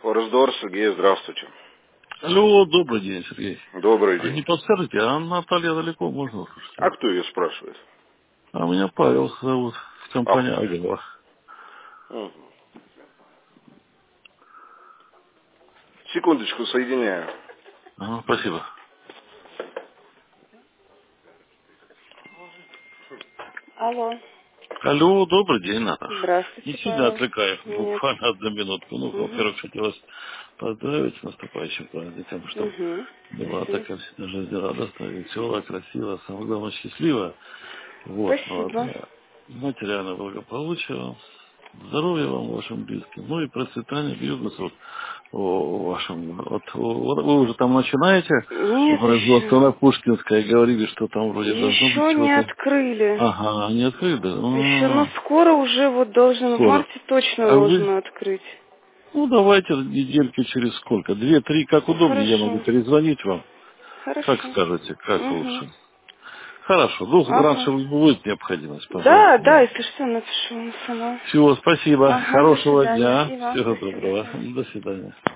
Раздор, Сергей, здравствуйте. Алло, добрый день, Сергей. Добрый А день. не подскажете, а Наталья далеко можно услышать? А кто ее спрашивает? А меня Павел зовут, в А, компании Агова. мгм. Секундочку, соединяю. Ага, спасибо. Алло. Алло, добрый день, Наташа. Не Здравствуйте, сильно Павел. отвлекаю, Нет. буквально одну минутку. Ну, Угу. во-первых, хотел вас поздравить с наступающим праздником, чтобы Угу. была Спасибо. такая всегда жизнь радостная, веселая, красивая, самое главное, счастливая. Вот, ну, Спасибо. материальное благополучие вам, здоровья вам, вашим близким, ну и процветания бизнеса вот, вашем. Вот вы уже там начинаете Нет производство еще. на Пушкинской, говорили, что там вроде должно быть Еще не чего-то. открыли. Ага, не открыли, да? Еще, но скоро уже вот должен, в Скоро. марте точно А вы? должен открыть. Ну, давайте недельки через сколько? 2-3, как удобнее, я могу Хорошо. перезвонить вам. Как Хорошо. скажете, как Угу. лучше. Хорошо, ну, раньше Ага. будет необходимость, Да, позвоните. да, если что, напишу сама. Всего спасибо, Ага, до хорошего свидания. дня, И вам всего спасибо. доброго, Да. до свидания.